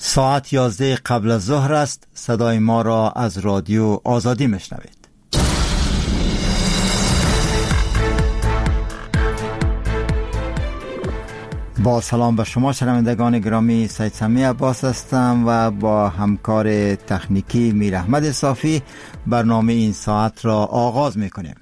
ساعت 11 قبل از ظهر است. صدای ما را از رادیو آزادی میشنوید. با سلام به شما شنوندگان گرامی، سید سمی عباس هستم و با همکار تکنیکی میر احمد صافی برنامه این ساعت را آغاز میکنیم.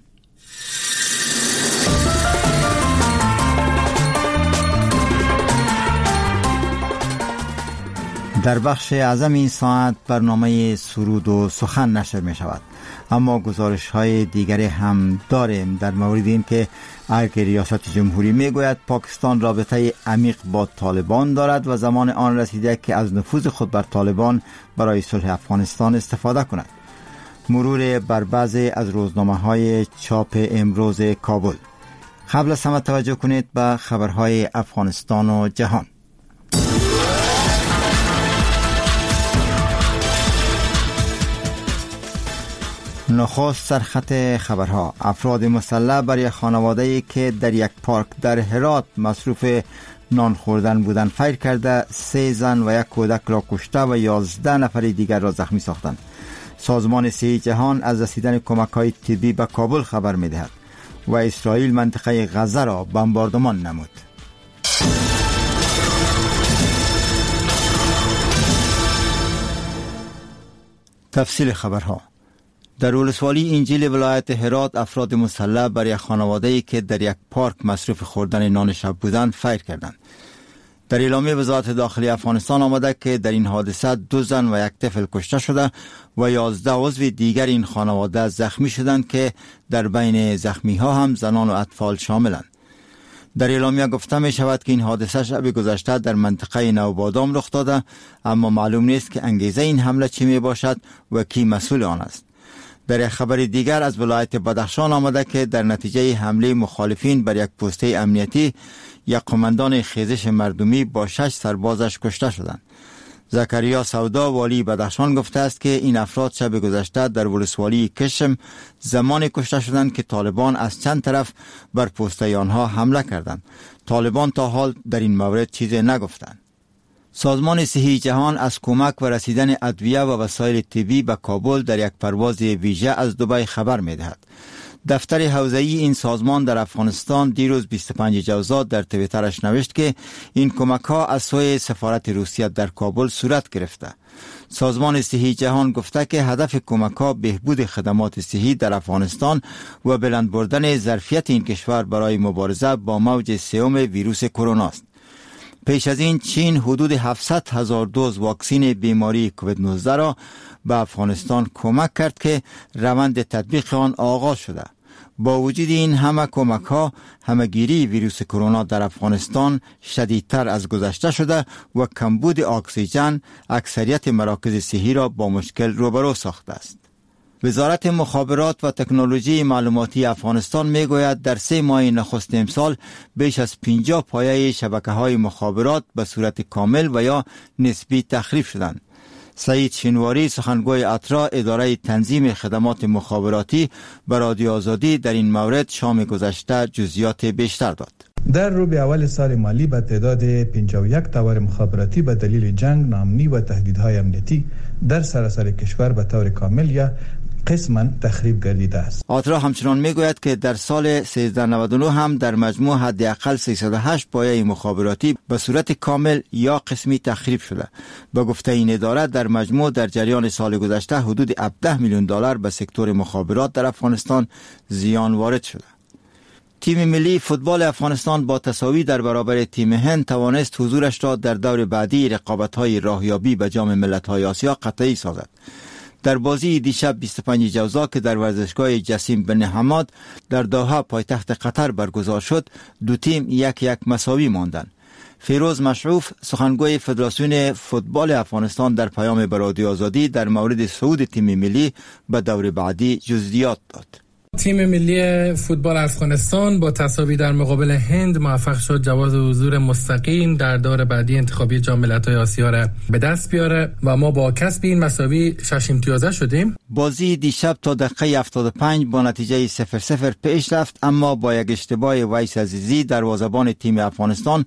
در بخش اعظم این ساعت برنامه سرود و سخن نشر می شود، اما گزارش های دیگری هم داریم در مورد این که اگر ریاست جمهوری می گوید پاکستان رابطه عمیق با طالبان دارد و زمان آن رسیده که از نفوذ خود بر طالبان برای صلح افغانستان استفاده کند. مرور بر بعضی از روزنامه های چاپ امروز کابل. قبل از همه توجه کنید به خبرهای افغانستان و جهان. نخست سرخط خبرها. افراد مسلح بر یک خانواده‌ای که در یک پارک در هرات مصروف نان خوردن بودند فیر کرده 3 زن و 1 کودک را کشته و 11 نفر دیگر را زخمی ساختند. سازمان صحی جهان از رسیدن کمک‌های طبی به کابل خبر می‌دهد و اسرائیل منطقه غزه را بمباردمان نمود. تفصیل خبرها. در ولسوالی انجیل ولایت هرات افراد مسلح بر یک خانواده‌ای که در یک پارک مصروف خوردن نان شب بودند فیر کردند. در اعلامیه وزارت داخلی افغانستان آمده که در این حادثه 2 زن و 1 طفل کشته شده و 11 عضو دیگر این خانواده زخمی شدند که در بین زخمی ها هم زنان و اطفال شاملند. در اعلامیه گفته می شود که این حادثه شب گذشته در منطقه نوبادام رخ داده، اما معلوم نیست که انگیزه این حمله چی می باشد و کی مسئول آن است. در یک خبر دیگر از ولایت بدخشان آمده که در نتیجه حمله مخالفین بر یک پسته امنیتی یک قماندان خیزش مردمی با 6 سربازش کشته شدند. زکریا سودا والی بدخشان گفته است که این افراد شب گذشته در ولسوالی کشم زمان کشته شدند که طالبان از چند طرف بر پسته آنها حمله کردند. طالبان تا حال در این مورد چیزی نگفتند. سازمان صحی جهان از کمک و رسیدن ادویه و وسایل طبی به کابل در یک پرواز ویژه از دبی خبر می‌دهد. دفتر حوزه‌ای این سازمان در افغانستان دیروز 25 جوزا در توییترش نوشت که این کمک‌ها از سوی سفارت روسیه در کابل صورت گرفته. سازمان صحی جهان گفته که هدف کمک‌ها بهبود خدمات صحی در افغانستان و بلند بردن ظرفیت این کشور برای مبارزه با موج سوم ویروس کرونا است. پیش از این چین حدود 700,000 دوز واکسن بیماری کووید 19 را به افغانستان کمک کرد که روند تطبیق آن آغاز شده. با وجود این همه کمک ها، همه‌گیری ویروس کرونا در افغانستان شدیدتر از گذشته شده و کمبود اکسیژن اکثریت مراکز صحی را با مشکل روبرو ساخته است. وزارت مخابرات و تکنولوژی معلوماتی افغانستان میگوید در 3 ماه نخست امسال بیش از 50 پایه شبکه‌های مخابرات به صورت کامل و یا نسبی تخریب شدند. سعید شینواری سخنگوی اترا اداره تنظیم خدمات مخابراتی به رادیو آزادی در این مورد شام گذشته جزئیات بیشتر داد. در روز اول سال مالی به تعداد 51 تاور مخابراتی به دلیل جنگ، ناامنی و تهدیدهای امنیتی در سراسر کشور به طور کامل یا قسما تخریب گردیده است. آترا همچنان میگوید که در سال 1399 هم در مجموع حداقل 308 پایه مخابراتی به صورت کامل یا قسمی تخریب شده. به گفته این اداره در مجموع در جریان سال گذشته حدود 17 میلیون دلار به سکتور مخابرات در افغانستان زیان وارد شده. تیم ملی فوتبال افغانستان با تساوی در برابر تیم هند توانست حضورش را در دور بعدی رقابت‌های راهیابی به جام ملت‌های آسیا قطعی سازد. در بازی دیشب 25 جوزا که در ورزشگاه جسیم بن حماد در دوحه پایتخت قطر برگزار شد، 2 تیم 1-1 مساوی ماندند. فیروز مشعوف سخنگوی فدراسیون فوتبال افغانستان در پیام به رادیو آزادی در مورد صعود تیم ملی به دور بعدی جزئیات داد. تیم ملی فوتبال افغانستان با تساوی در مقابل هند موفق شد جواز حضور مستقیم در دور بعدی انتخابی جام ملت‌های آسیا را به دست بیاره و ما با کسب این مساوی 6 امتیازه شدیم. بازی دیشب تا دقیقه 75 با نتیجه 0-0 پیش رفت، اما با یک اشتباه ویس عزیزی دروازه‌بان تیم افغانستان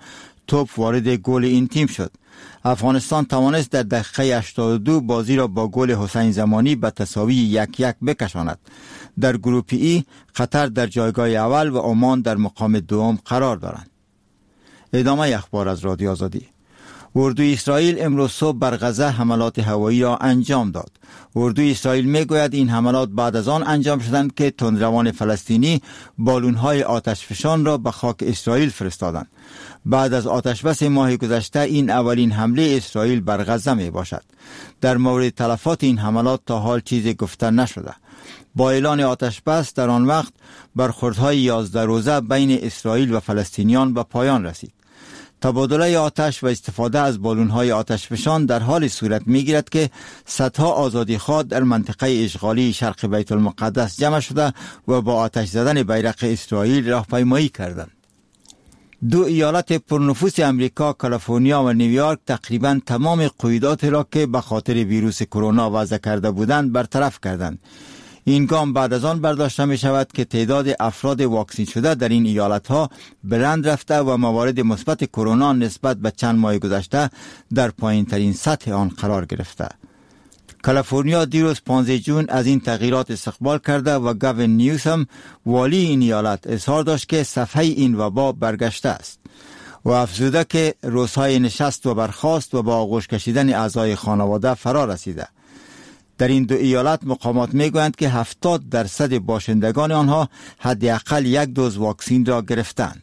توپ وارد گل این تیم شد. افغانستان توانست در دقیقه 82 بازی را با گل حسین زمانی به تساوی 1-1 بکشاند. در گروه ای قطر در جایگاه اول و عمان در مقام دوم قرار دارند. ادامه اخبار از رادیو آزادی. اردوی اسرائیل امروز صبح بر غزه حملات هوایی را انجام داد. اردوی اسرائیل میگوید این حملات بعد از آن انجام شدند که تندروان فلسطینی بالون‌های آتشفشان را به خاک اسرائیل فرستادند. بعد از آتشبس ماه گذشته این اولین حمله اسرائیل بر غزه می باشد. در مورد تلفات این حملات تا حال چیزی گفته نشده. با اعلان آتشبس در آن وقت برخوردهای 11 روزه بین اسرائیل و فلسطینیان به پایان رسید. تبادله آتش و استفاده از بالون‌های آتشفشان در حال صورت می‌گیرد که صدها آزادیخواه در منطقه اشغالی شرق بیت المقدس جمع شده و با آتش زدن بیرق اسرائیل راهپیمایی کردند. دو ایالت پرنفوس امریکا، کالیفرنیا و نیویورک تقریباً تمام قیودات را که به خاطر ویروس کرونا وضع کرده بودند برطرف کردند. این گام بعد از آن برداشته می شود که تعداد افراد واکسین شده در این ایالت ها بلند رفته و موارد مثبت کرونا نسبت به چند ماه گذشته در پایین ترین سطح آن قرار گرفته. کالیفرنیا دیروز 15 جون از این تغییرات استقبال کرده و گاوین نیوسم والی این ایالت اظهار داشت که صفحه این وبا برگشته است و افزوده که روزهای نشست و برخاست و با آغوش کشیدن اعضای خانواده فرا رسیده. در این دو ایالت مقامات میگویند که 70% باشندگان آنها حداقل یک دوز واکسین را گرفتند.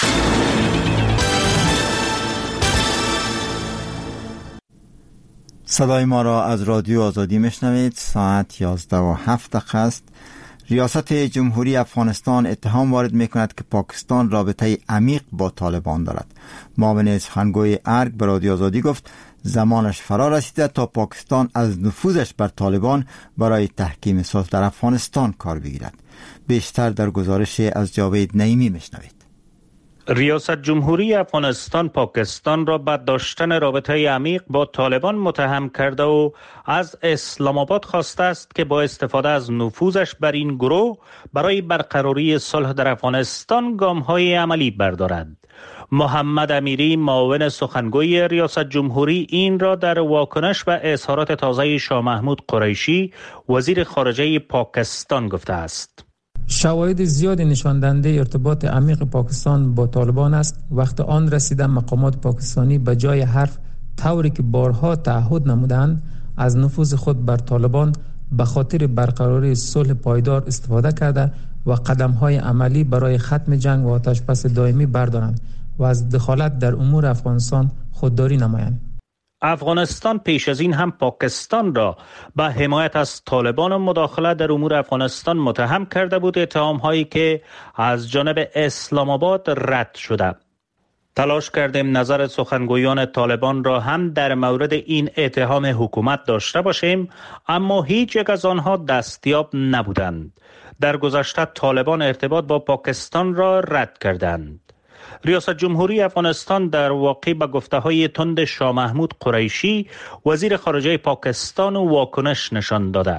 صدای ما را از رادیو آزادی میشنوید. ساعت 11:07 است. ریاست جمهوری افغانستان اتهام وارد میکند که پاکستان رابطه عمیق با طالبان دارد. معاون سخنگوی ارگ به رادیو آزادی گفت زمانش فرا رسیده تا پاکستان از نفوذش بر طالبان برای تحکیم صلح در افغانستان کار بگیرد. بیشتر در گزارش از جاوید نعیمی میشنوید. ریاست جمهوری افغانستان پاکستان را به داشتن رابطه عمیق با طالبان متهم کرده و از اسلام آباد خواسته است که با استفاده از نفوذش بر این گروه برای برقراری صلح در افغانستان گام‌های عملی بردارد. محمد امیری معاون سخنگوی ریاست جمهوری این را در واکنش به اظهارات تازه شاه محمود قریشی وزیر خارجه پاکستان گفته است. شواهد زیاد نشان دهنده ارتباط عمیق پاکستان با طالبان است. وقت آن رسیده مقامات پاکستانی به جای حرف طوری که بارها تعهد نمودند از نفوذ خود بر طالبان به خاطر برقراری صلح پایدار استفاده کرده و قدم‌های عملی برای ختم جنگ و آتشبس دائمی بردارند و از دخالت در امور افغانستان خودداری نمایند. افغانستان پیش از این هم پاکستان را به حمایت از طالبان و مداخله در امور افغانستان متهم کرده بود، اتهام‌هایی که از جانب اسلام آباد رد شده. تلاش کردیم نظر سخنگویان طالبان را هم در مورد این اتهام حکومت داشته باشیم، اما هیچ یک از آنها دستیاب نبودند. در گذشته طالبان ارتباط با پاکستان را رد کردند. ریاست جمهوری افغانستان در واقع به گفته‌های تند شاه محمود قریشی وزیر خارجه پاکستان واکنش نشان داده.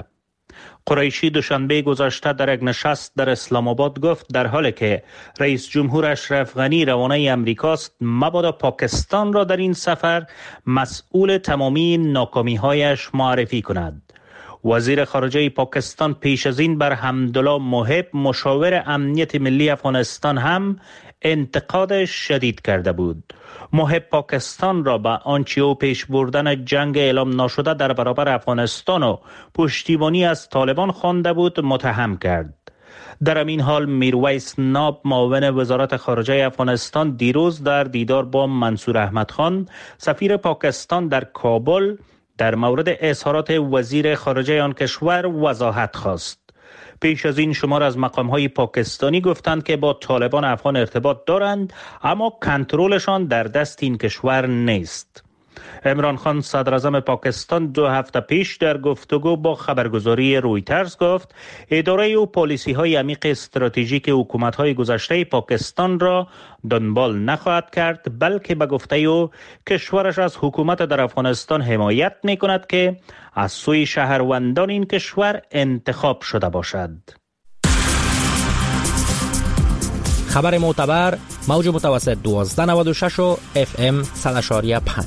قریشی دوشنبه گذشته در یک نشست در اسلام آباد گفت در حالی که رئیس جمهور اشرف غنی روانه امریکاست، مبادا پاکستان را در این سفر مسئول تمامی ناکامی‌هایش معرفی کند. وزیر خارجه پاکستان پیش از این بر حمدالله محب مشاور امنیت ملی افغانستان هم انتقاد شدید کرده بود. محب پاکستان را به آنچه او پیش بردن جنگ اعلام ناشده در برابر افغانستان و پشتیبانی از طالبان خوانده بود متهم کرد. در همین حال میرویس ناب معاون وزارت خارجه افغانستان دیروز در دیدار با منصور احمد خان سفیر پاکستان در کابل در مورد اظهارات وزیر خارجه آن کشور وضاحت خواست. پیش از این شمار از مقام‌های پاکستانی گفتند که با طالبان افغان ارتباط دارند، اما کنترلشان در دست این کشور نیست. عمران خان صدر اعظم پاکستان 2 هفته پیش در گفتگو با خبرگزاری رویترز گفت اداره او پالیسی‌های عمیق استراتژیک حکومت‌های گذشته پاکستان را دنبال نخواهد کرد، بلکه به گفته او کشورش از حکومت در افغانستان حمایت می‌کند که از سوی شهروندان این کشور انتخاب شده باشد. خبر معتبر موج متوسط 1296 و FM 100.5.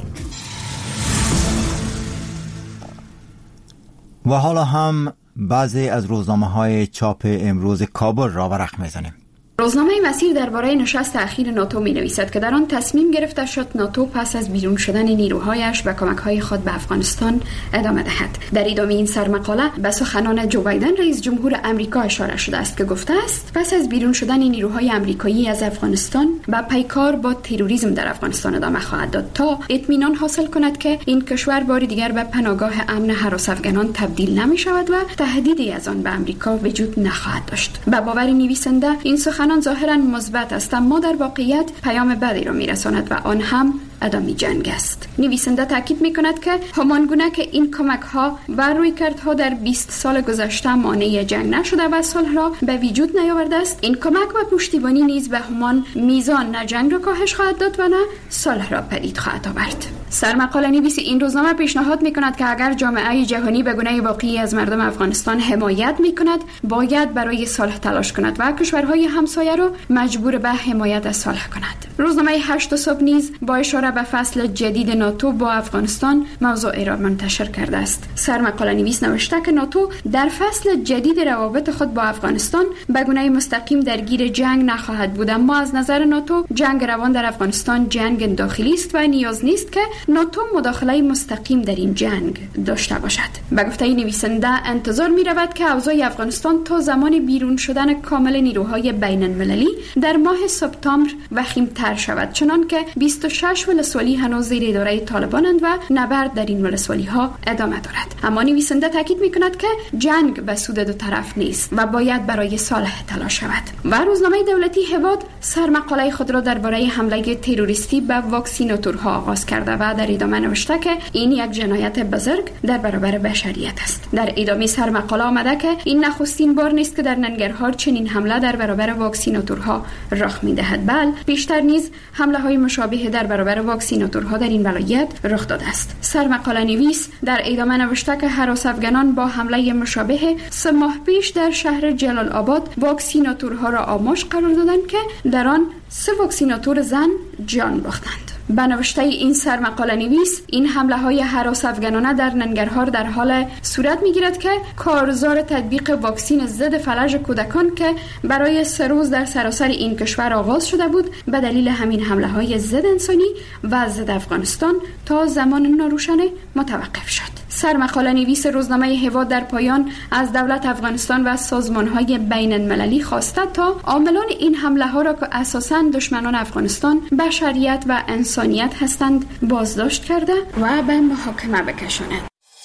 و حالا هم بعضی از روزنامه‌های چاپ امروز کابل را ورق می‌زنیم. روزنامه مسیر درباره نشست اخیر ناتو می‌نویسد که در آن تصمیم گرفته شد ناتو پس از بیرون شدن نیروهایش به کمک‌های خود به افغانستان ادامه دهد. در ادامه این سرمقاله به سخنان جو بایدن رئیس جمهور آمریکا اشاره شده است که گفته است پس از بیرون شدن نیروهای آمریکایی از افغانستان به پیکار با تروریسم در افغانستان ادامه خواهد داد تا اطمینان حاصل کند که این کشور بار دیگر به پناهگاه امن هراس افغانان تبدیل نمی‌شود و تهدیدی از آن به آمریکا وجود نخواهد داشت. به باور نویسنده این سخنان ظاهراً مثبت است، اما در واقعیت پیام بدی را می‌رساند و آن هم ادامه جنگ است. نویسنده تاکید می‌کند که همانگونه که این کمک‌ها و رویکردها در 20 سال گذشته مانع جنگ نشده و صلح را به وجود نیاورده است، این کمک و پشتیبانی نیز به همان میزان نه جنگ را کاهش خواهد داد و نه صلح را پدید خواهد آورد. سرمقاله نویس این روزنامه پیشنهاد می‌کند که اگر جامعه جهانی به گونه واقعی از مردم افغانستان حمایت می‌کند، باید برای صلح تلاش کند و کشورهای همسایه را مجبور به حمایت از صلح کند. روزنامه 8 صبح نیز با اشاره به فصل جدید ناتو با افغانستان موضوع را منتشر کرده است. سرمقاله نویس نوشته که ناتو در فصل جدید روابط خود با افغانستان به گونه مستقیم درگیر جنگ نخواهد بود، اما از نظر ناتو جنگ روان در افغانستان جنگ داخلی است و نیاز نیست که ناتو مداخله مستقیم در این جنگ داشته باشد. به گفته نویسنده انتظار می رود که اوضاع افغانستان تا زمان بیرون شدن کامل نیروهای بین المللی در ماه سپتامبر وخیم‌تر شود، چنان که 26 ولسوالی هنوز زیر اداره طالبانند و نبرد در این ولسوالی ها ادامه دارد. اما نویسنده تاکید می کند که جنگ به سود دو طرف نیست و باید برای صلح تلاش شود. و روزنامه دولتی هواد سرمقاله خود را درباره حمله تروریستی به واکسیناتورها آغاز کرده و در ادامه نوشته که این یک جنایت بزرگ در برابر بشریت است. در ادامه سرمقاله آمده که این نخستین بار نیست که در ننگرهار چنین حمله در برابر واکسیناتورها رخ می‌دهد، بل بیشتر نیز حمله‌های مشابه در برابر واکسیناتورها در این ولایت رخ داده است. سرمقاله نویس در ادامه نوشته که هراس افغانان با حمله مشابه 3 ماه پیش در شهر جلال آباد واکسیناتورها را آموز قرار دادند که در آن 3 واکسیناتور زن جان باختند. به نوشته این سرمقاله نویس این حمله های هراس افغانانه در ننگرهار در حال صورت می گیرد که کارزار تطبیق واکسین ضد فلج کودکان که برای 3 روز در سراسر این کشور آغاز شده بود به دلیل همین حمله های ضد انسانی و ضد افغانستان تا زمان ناروشانه متوقف شد. سرمقاله نویس روزنامه هواد در پایان از دولت افغانستان و سازمان‌های بین المللی خواسته تا عاملان این حمله ها را که اساساً دشمنان افغانستان، بشریت و انسانیت هستند بازداشت کرده و به محاکمه بکشانند.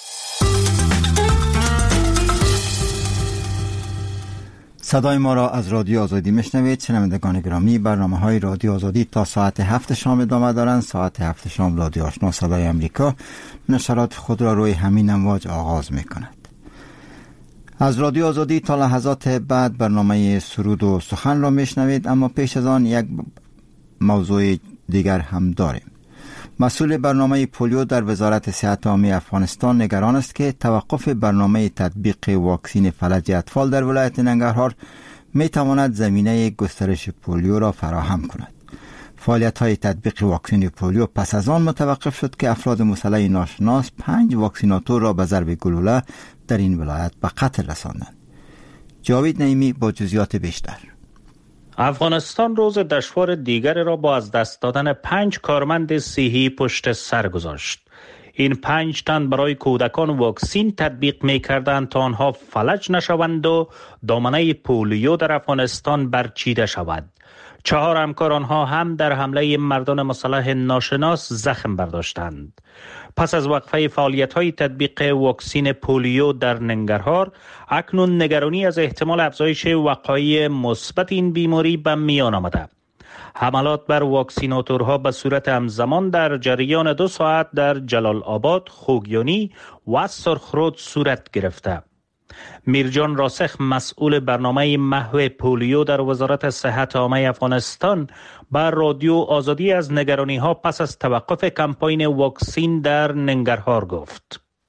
صدای ما را از رادیو آزادی میشنوید. شنوندگان گرامی، برنامه‌های رادیو آزادی تا ساعت 7 شام ادامه دارند. ساعت 7 شام رادیو آشنا صدای امریکا نشرات خود را روی همین امواج آغاز می‌کند. از رادیو آزادی تا لحظات بعد برنامه سرود و سخن را میشنوید، اما پیش از آن یک موضوع دیگر هم داریم. مسئول برنامه پولیو در وزارت صحت عامه افغانستان نگران است که توقف برنامه تطبیق واکسین فلج اطفال در ولایت ننگرهار می تواند زمینه گسترش پولیو را فراهم کند. فعالیت های تطبیق واکسین پولیو پس از آن متوقف شد که افراد مسلح ناشناس 5 واکسیناتور را به ضرب گلوله در این ولایت به قتل رساندند. جاوید نعیمی با جزئیات بیشتر. افغانستان روز دشوار دیگر را با از دست دادن 5 کارمند صحی پشت سر گذاشت. این 5 تن برای کودکان واکسین تطبیق می کردند تا آنها فلج نشوند و دامنه پولیو در افغانستان برچیده شود. 4 همکار آنها هم در حمله مردان مسلح ناشناس زخم برداشتند. پس از وقفه فعالیت‌های تطبیق واکسین پولیو در ننگرهار، اکنون نگرانی از احتمال افزایش وقایع مثبت این بیماری به میان آمده. حملات بر واکسیناتورها به صورت همزمان در جریان 2 ساعت در جلال آباد، خوگیانی و سرخرود صورت گرفته. میرجان راسخ، مسئول برنامه محو پولیو در وزارت صحت عامه افغانستان، بر رادیو آزادی از نگرانی ها پس از توقف کمپاین واکسین در ننگرهار گفت.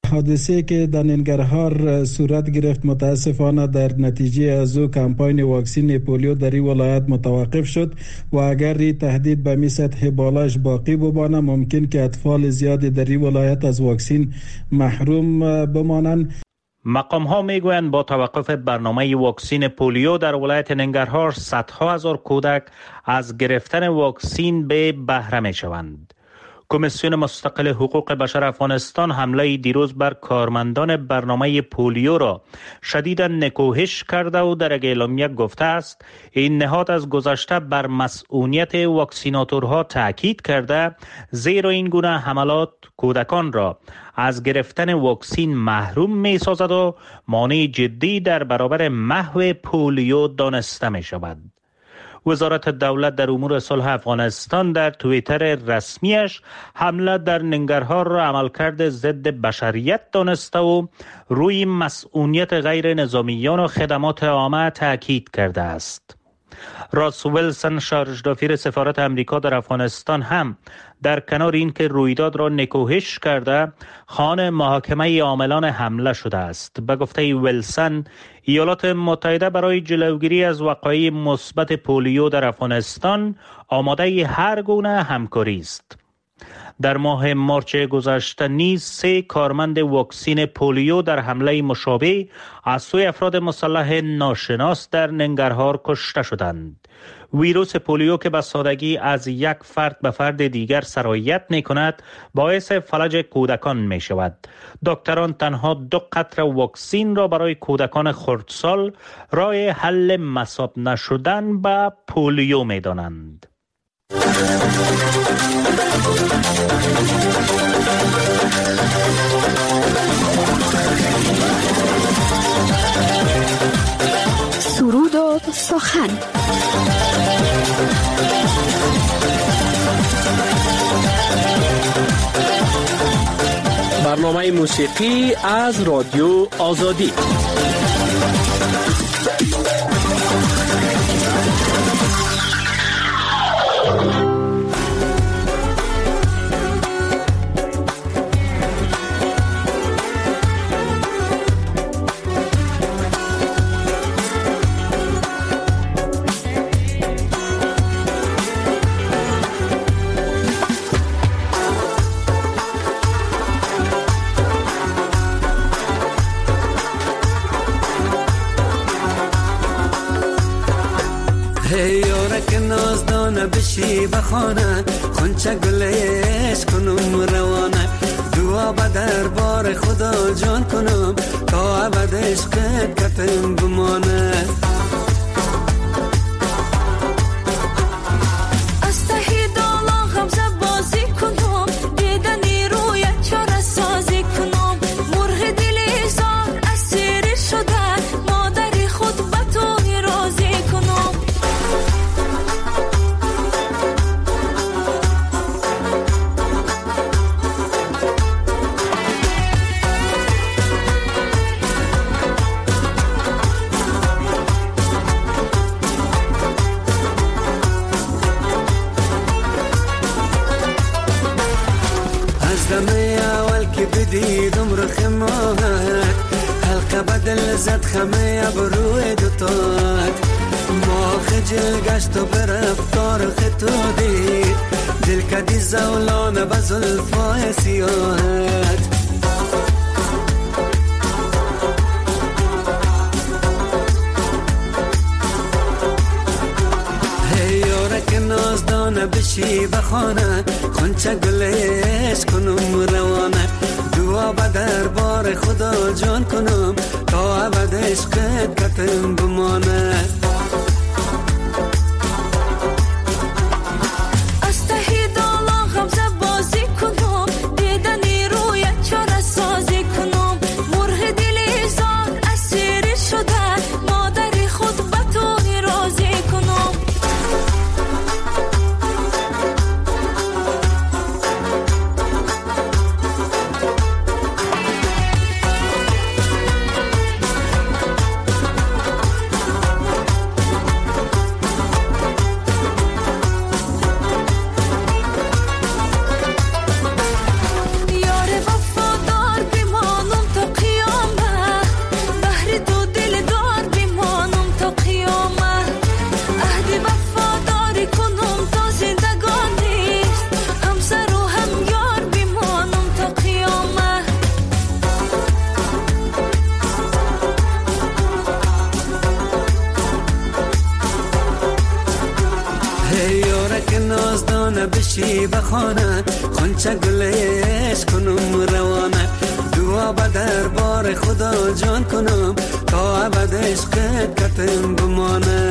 حادثه که در ننگرهار صورت گرفت متاسفانه در نتیجه از او کمپاین واکسین پولیو در این ولایت متوقف شد و اگر این تهدید به می سطح بالاش باقی بمانه ممکن که اطفال زیادی در این ولایت از واکسین محروم بمانند. مقام ها میگویند با توقف برنامه واکسین پولیو در ولایت ننگرهار صدها هزار کودک از گرفتن واکسین به بهره می شوند. کمیسیون مستقل حقوق بشر افغانستان حمله دیروز بر کارمندان برنامه پولیو را شدیداً نکوهش کرده و در یک اعلامیه گفته است این نهاد از گذشته بر مسئولیت واکسیناتورها تاکید کرده زیرا این گونه حملات کودکان را از گرفتن واکسین محروم می سازد و مانع جدی در برابر محو پولیو دانسته می شود. وزارت دولت در امور صلح افغانستان در توییتر رسمیش حمله در ننگرهار را عملکرد ضد بشریت دانسته و روی مسئولیت غیر نظامیان و خدمات عامه تاکید کرده است. راس ویلسون شارژدافیر سفارت امریکا در افغانستان هم در کنار این که رویداد را نکوهش کرده خوان محاکمه عاملان حمله شده است. به گفته ویلسون ایالات متحده برای جلوگیری از وقایع مثبت پولیو در افغانستان آماده هر گونه همکاری است. در ماه مارچ گذشته نیز 3 کارمند واکسین پولیو در حمله مشابه از سوی افراد مسلح ناشناس در ننگرهار کشته شدند. ویروس پولیو که به سادگی از یک فرد به فرد دیگر سرایت می کند باعث فلج کودکان می شود. دکتران تنها 2 قطره واکسین را برای کودکان خردسال راه حل مصاب نشدن به پولیو می دانند. سرود و سخن. برنامه موسیقی از رادیو آزادی. بشی بخانه خونچه گلش کنم روانه دعا به دربار خدا جان کنم تا ابد عشقت کتم بمانه از ته دالا غمزه بازی کنم دیدنی روی چاره سازی کنم مرغ دلی زار اسیر شده مادری خود به تو راضی کنم دیدم رخمات حلقه بدل زد خمه بروی دوتات ما خجل گشت و برفتار خطو دید دل کدی زولانه بزلفای سیاحت نازدانه بشی بخانه خونچه گلش کنم روانه دعا به دربار خدا جان کنم تا ابد عشقت کتم بمانه از ته دالا غمزه بازی کنم دیدنی روی چاره سازی کنم مرغ دلی زار اسیر شده مادری خود به تو راضی کنم چی بخوانه خونچه گلش کنم روانه دعا به دربار خدا جان کنم تا ابد عشقت کتم بمانه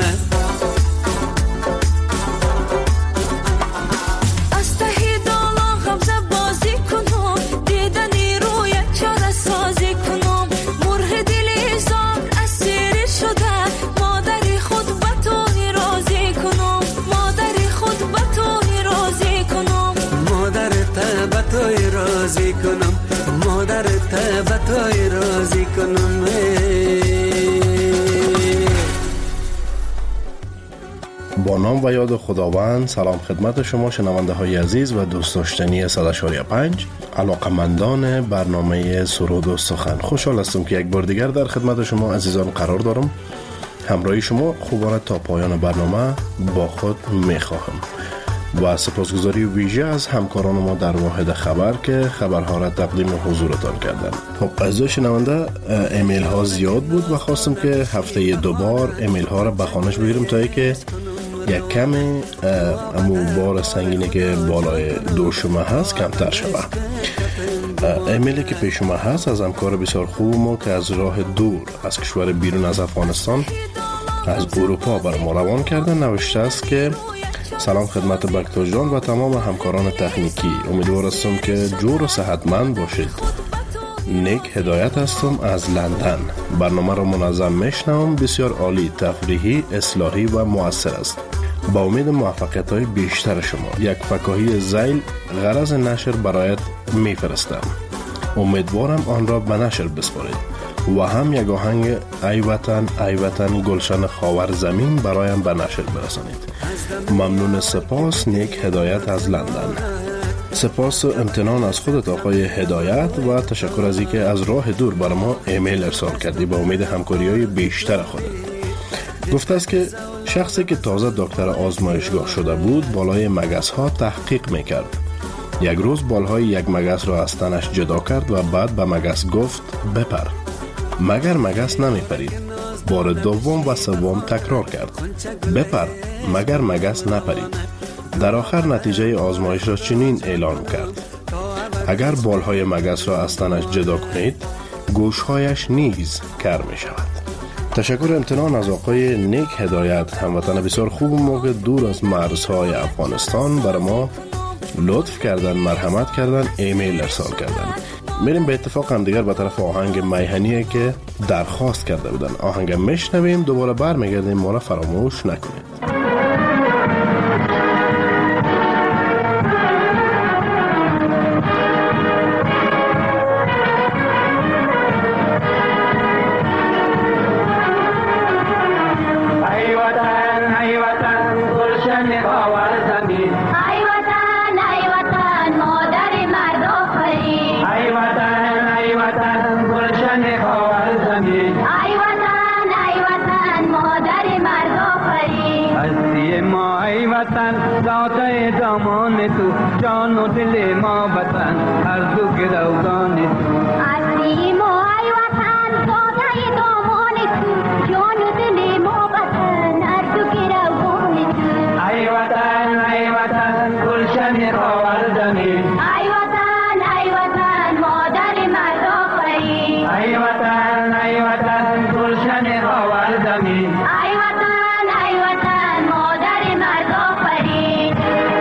راضی کنم مادرت به توی راضی کنم با نام و یاد خداوند. سلام خدمت شما شنونده های عزیز و دوست داشتنی 100.5 علاقمندان برنامه سرود و سخن. خوشحال هستم که یک بار دیگر در خدمت شما عزیزان قرار دارم. همراهی شما خوبانه تا پایان برنامه با خود میخواهم و سپاسگزاری ویژه از همکاران ما در واحد خبر که خبرها را تقدیم حضورتان کردن. خب عزیزان شنونده، ایمیل ها زیاد بود و خواستم که هفته دوبار ایمیل ها را به خوانش بگیرم تا که یک کمی امو بار سنگینی که بالای دوشمه هست کمتر شود. ایمیلی که پیش ما هست از همکار بسیار خوب ما که از راه دور از کشور بیرون از افغانستان از اروپا بر ما روان کردن. نوشته است که سلام خدمت بکتو جان و تمام همکاران تکنیکی، امیدوار هستم که جور و صحتمند باشید. نیک هدایت هستم از لندن. برنامه را منظم میشنوم، بسیار عالی، تفریحی، اصلاحی و مؤثر است. با امید موفقیت های بیشتر شما. یک فکاهی زیل غرض نشر برایت میفرستم، امیدوارم آن را به نشر بسپارید و هم یک آهنگ ای وطن ای وطن گلشن خاور زمین برایم به نشر برسانید. ممنون. سپاس. نیک هدایت از لندن. سپاس و امتنان از خودت آقای هدایت و تشکر از اینکه از راه دور برای ما ایمیل ارسال کردی با امید همکاری های بیشتر خودت. گفته است که شخصی که تازه دکتر آزمایشگاه شده بود بالای مگس ها تحقیق میکرد. یک روز بالهای یک مگس را از تنش جدا کرد و بعد به مگس گفت بپر، مگر مگس نمیپرید. بار دوم و سوم تکرار کرد، بپر، مگر مگس نپرید. در آخر نتیجه آزمایش را چنین اعلام کرد: اگر بالهای مگس را از تنش جدا کنید گوشهایش نیز کر می شود. تشکر امتنان از آقای نیک هدایت، هموطن بسیار خوب موقع دور از مرزهای افغانستان برای ما لطف کردن، مرحمت کردن، ایمیل ارسال کردن. میریم به اتفاق هم دیگر به طرف آهنگ میهنیه که درخواست کرده بودن. آهنگ میشنویم، دوباره برمیگردیم، ما را فراموش نکنید. جان و دل ما وطن ارزو گروگان تو عزیزی ما ای وطن داده دامان تو جان و دل ما وطن ارزو گروگان تو ای وطن گلشن خاورزمین ای وطن مادر مرد آفرین ای وطن گلشن خاورزمین ای وطن مادر مرد آفرین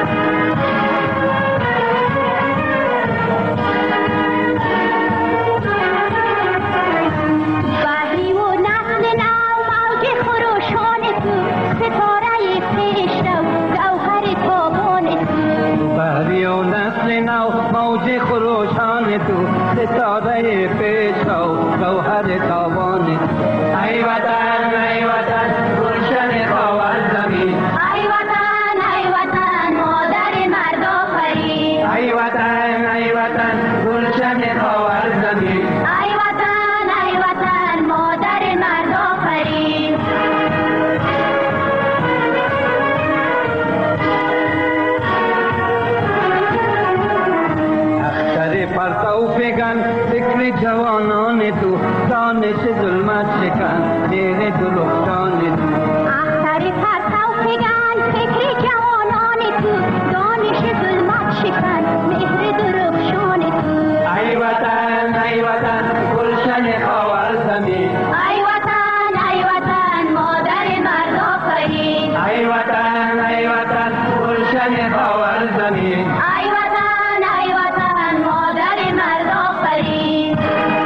موج خروشان تو ستاره پیش رو گوهر تابان تو ای وطن گلشن خاورزمین ای وطن مادر مرد آفرین ای وطن گلشن خاورزمین ای وطن مادر مرد آفرین فکن فکر جوانان تو دانش ظلمت شکن دین دلوختان تو اختر پرتو فکن فکر جوانان تو دانش ظلمت شکن مهر درخشان تو. ای وطن گلشن خاور زمین. ای وطن مادر مرد آفرین. ای وطن گلشن خاور زمین. ای وطن مادر مرد آفرین.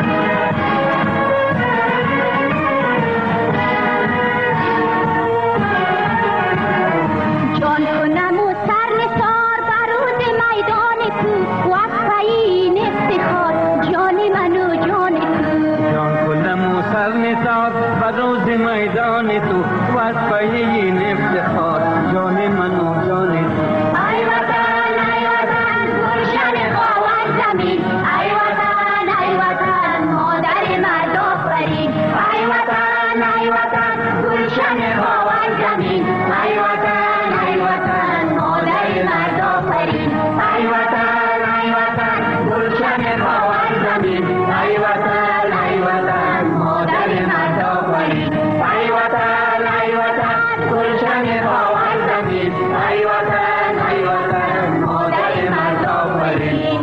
جان کنم و سر نثار بروز میدان تو وقفه‌ای افتخار جان من و جان تو. جان کنم و سر نثار بروز میدان تو وقفه‌ای افتخار جان من و جان تو. ای وطن گلشن خاور زمین. ای وطن مادر مرد آفرین. ای وطن گلشن خاور زمین. ای وطن مادر مرد آفرین. ای وطن گلشن خاور زمین. ای وطن مادر مرد آفرین. ای وطن گلشن خاور زمین. ای وطن مادر مرد آفرین.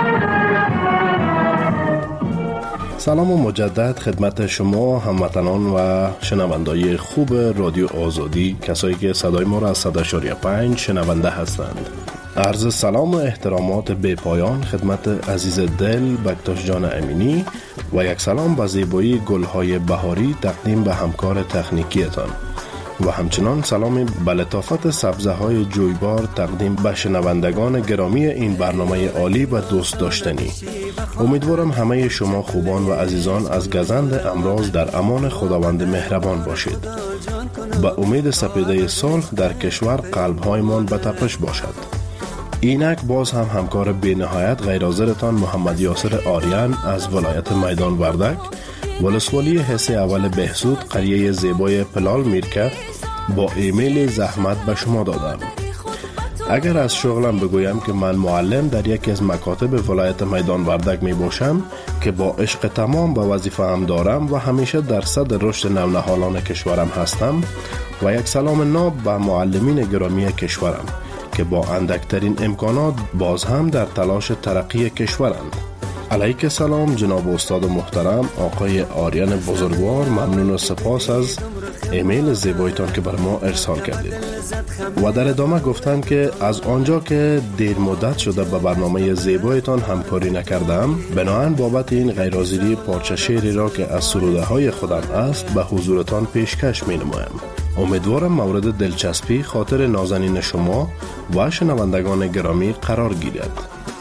سلام و مجدد خدمت شما هموطنان و شنوندای خوب رادیو آزادی، کسایی که صدای ما را از 100.5 شنونده هستند. عرض سلام و احترامات بی پایان خدمت عزیز دل بکتاش جان امینی و یک سلام به زیبایی گلهای بهاری تقدیم به همکار تکنیکیتان و همچنان سلام به لطافت سبزه های جویبار تقدیم به شنوندگان گرامی این برنامه عالی و دوست داشتنی. امیدوارم همه شما خوبان و عزیزان از گزند امراض در امان خداوند مهربان باشید. به امید سپیده صلح در کشور قلب‌هایمان به تپش باشد. اینک باز هم همکار بی نهایت غیرحاضرتان محمد یاسر آریان از ولایت میدان وردک، ولسوالی حصه اول بهسود، قریه زیبای پلال میرکه، با ایمیل زحمت به شما دادم. اگر از شغلم بگویم که من معلم در یکی از مکاتب ولایت میدان وردک می باشم که با عشق تمام به وظیفه هم دارم و همیشه در صدر رشد نونهالان کشورم هستم و یک سلام ناب به معلمین گرامی کشورم که با اندکترین امکانات باز هم در تلاش ترقی کشورند. علیک سلام جناب استاد محترم آقای آریان بزرگوار، ممنون و سپاس از ایمیل زیبایتان که بر ما ارسال کردید. و در ادامه گفتن که از آنجا که دیر مدت شده به برنامه زیبایتان همکاری نکردم، بناهن بابت این غیرحاضری پارچه شعری را که از سروده های خودم است به حضورتان پیشکش می نمایم. امیدوارم مورد دلچسپی خاطر نازنین شما و شنوندگان گرامی قرار گیرد.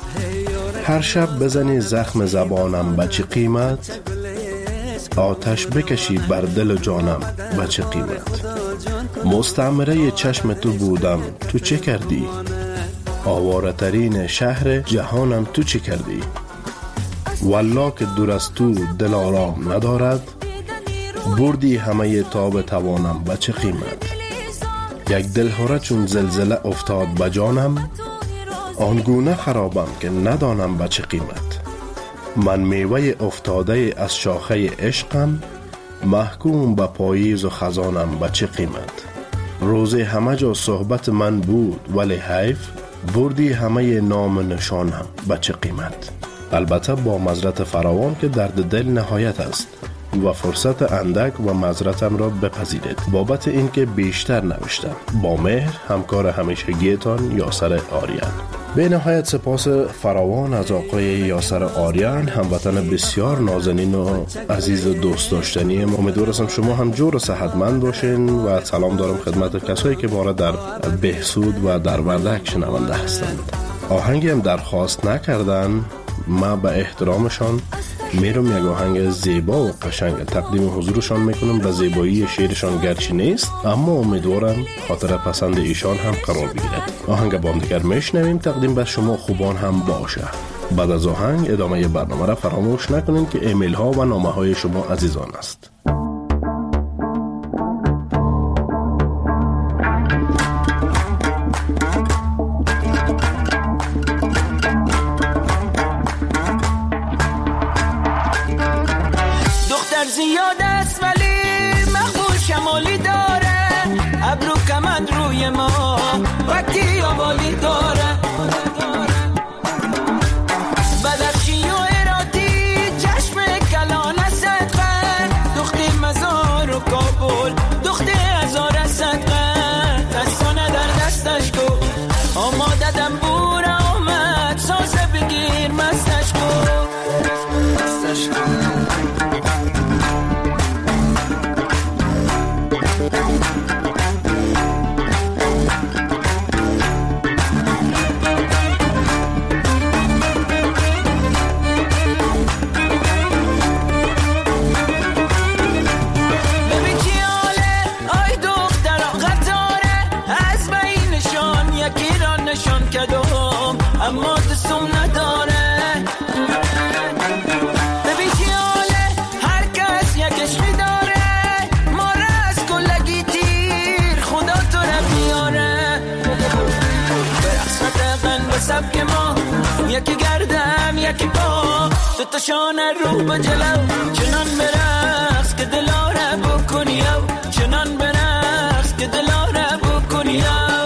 هر شب بزنی زخم زبانم به چه قیمت، آتش بکشی بر دل و جانم به چه قیمت. مستعمره چشم تو بودم تو چه کردی، آواره ترین شهر جهانم تو چه کردی. والله که دور از تو دل آرام ندارد، بردی همه تاب توانم به چه قیمت. یک دلهره چون زلزله افتاد به جانم، آنگونه خرابم که ندانم به چه قیمت. من میوه افتاده از شاخه عشقم، محکوم به پاییز و خزانم به چه قیمت. روزی همه جا صحبت من بود ولی حیف، بردی همه نام نشانم به چه قیمت. البته با معذرت فراوان که درد دل نهایت است و فرصت اندک و معذرتم را بپذیرید بابت اینکه بیشتر نوشتم. با مهر همکار همیشگیتان یاسر آریان. به نهایت سپاس فراوان از آقای یاسر آریان، هموطن بسیار نازنین و عزیز و دوست داشتنی. امیدوارم شما هم جور و صحتمند باشین و سلام دارم خدمت کسایی که ما را در بهسود و در وردک شنونده هستند. آهنگی هم درخواست نکردن، ما به احترامشان میرم یک آهنگ زیبا و قشنگ تقدیم حضورشان میکنم. به زیبایی شعرشان گرچه نیست اما امیدوارم خاطر پسند ایشان هم قرار بگیرد. آهنگ با هم دیگر میشنویم، تقدیم به شما خوبان هم باشه. بعد از آهنگ ادامه برنامه را فراموش نکنین که ایمیل ها و نامه های شما عزیزان است. زیاد است ولی مقبول شمالی داره، ابرو کمند روی ما وقتی آوالی داره. تاشان رو به جلو چنان برقص که دلاره بکنی چنان برقص که دلاره بکنی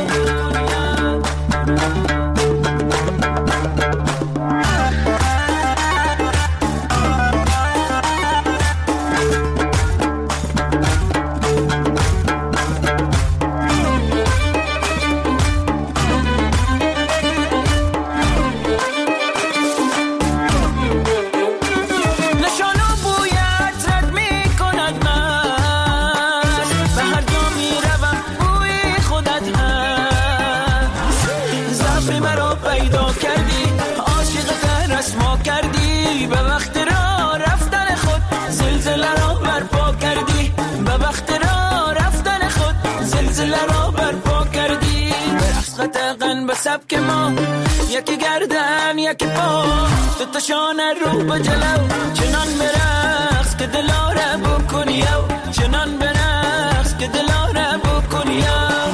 سبک ما یکی گردن یکی پا تو تاشان رو به جلو چنان برقص که دلاره بکنی چنان برقص که دلاره بکنی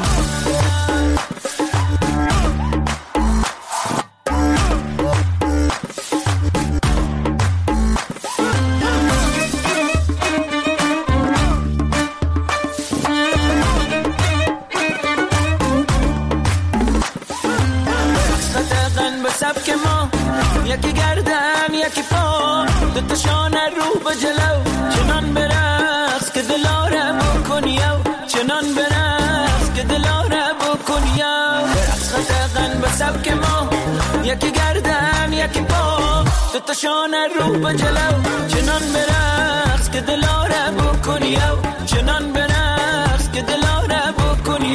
یکی گردن یکی پا دو تاشان رو به جلو چنان برقص که دلاره بکنی چنان برقص که دلاره بکنی برقص خطقن به سبک ما یکی گردن یکی پا دو تاشان رو به جلو چنان برقص که دلاره بکنی چنان برقص که دلاره بکنی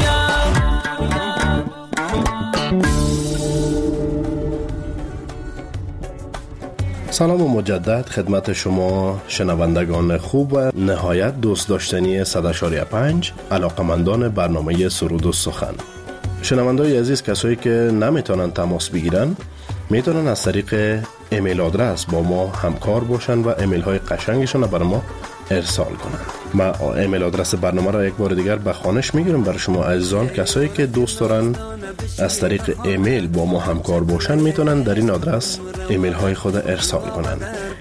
سلام و مجدد خدمت شما شنوندگان خوب و نهایت دوست داشتنی 100.5 علاقمندان برنامه سرود و سخن. شنوندای عزیز، کسایی که نمیتونن تماس بگیرن میتونن از طریق ایمیل آدرس با ما همکار باشن و ایمیل های قشنگشون رو برای ما ارسال کنن. ما ایمیل آدرس برنامه را یک بار دیگر به خوانش میگیرم برای شما عزیزان. کسایی که دوست دارن از طریق ایمیل با ما همکار باشن میتونن در این آدرس ایمیل های خود ارسال کنن: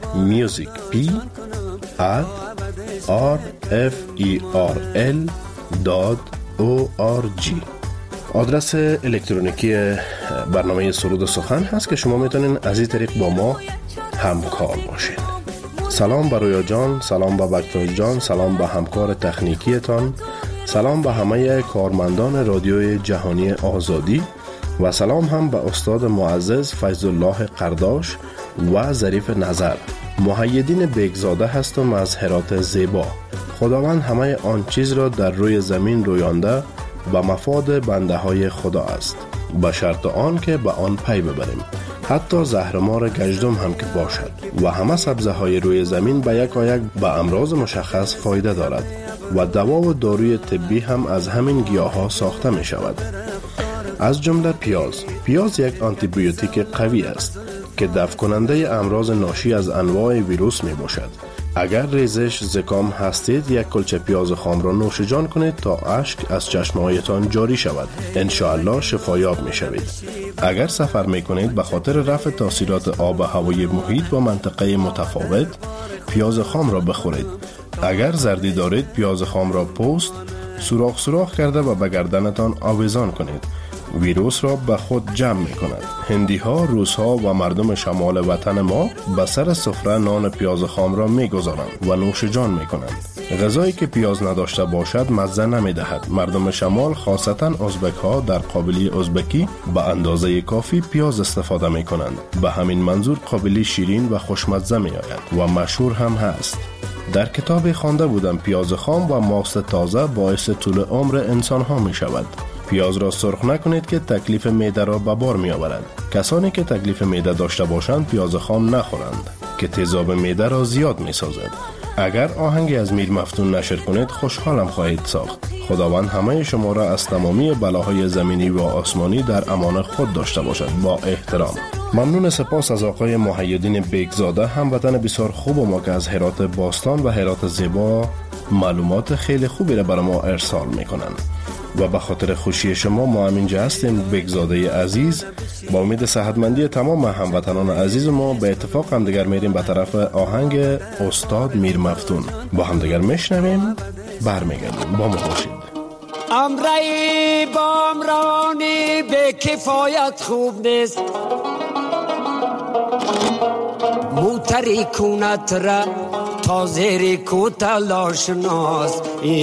musicp@rferl.org. آدرس الکترونیکی برنامه سرود و سخن هست که شما میتونین از این طریق با ما همکار باشین. سلام به رویا جان، سلام به بکتای جان، سلام به همکار تکنیکیتان، سلام به همه کارمندان رادیوی جهانی آزادی و سلام هم به استاد معزز فیض الله قرداش و ظریف نظر. محیدین بیگزاده هستم از هرات زیبا. خداوند همه آن چیز را در روی زمین رویانده به مفاد بنده های خدا است، به شرط آن که به آن پی ببریم. حتی زهرمار گژدم هم که باشد و همه سبزه های روی زمین به یک به امراض مشخص فایده دارد و دوا و داروی طبی هم از همین گیاه ها ساخته می شود. از جمله پیاز یک آنتی بیوتیک قوی است که دفع کننده امراض ناشی از انواع ویروس می باشد. اگر ریزش زکام هستید یک کلچه پیاز خام را نوشجان کنید تا اشک از چشمهایتان جاری شود. انشاءالله شفایاب می شوید. اگر سفر می کنید به خاطر رفع تاثیرات آب و هوای محیط و منطقه متفاوت پیاز خام را بخورید. اگر زردی دارید پیاز خام را پوست سوراخ کرده و به گردنتان آویزان کنید. ویروس را به خود جمع می کند. هندی ها، روس ها و مردم شمال وطن ما به سر سفره نان پیاز خام را می گذارند و نوشجان می کنند. غذایی که پیاز نداشته باشد مزه نمی دهد. مردم شمال خاصتا ازبک ها در قابلی ازبکی به اندازه کافی پیاز استفاده می کنند. به همین منظور قابلی شیرین و خوشمزه می آید و مشهور هم هست. در کتابی خوانده بودم پیاز خام و ماست تازه باعث طول عمر انسان ها می شود. پیاز را سرخ نکنید که تکلیف معده را به بار می آورد. کسانی که تکلیف معده داشته باشند پیاز خام نخورند که تیزاب معده را زیاد می سازد. اگر آهنگی از میر مفتون نشر کنید خوشحالم خواهید ساخت. خداوند همه شما را از تمامی بلاهای زمینی و آسمانی در امان خود داشته باشد. با احترام. ممنون. سپاس از آقای محیدین بیگزاده، هموطن بسیار خوب ما که از هرات باستان و هرات زیبا معلومات خیلی خوبی را برای ما ارسال می کنند. و به خاطر خوشی شما ما همینجا هستیم. بگزاده عزیز، با امید صحتمندی تمام هموطنان عزیز ما به اتفاق هم دیگر میریم به طرف آهنگ استاد میر مفتون. با هم دیگر میشنویم، برمیگردیم. با ما باشید. امرای با امرانی به کفایت خوب نیست، موتری کونت را تا زیری کو تلاش ناز.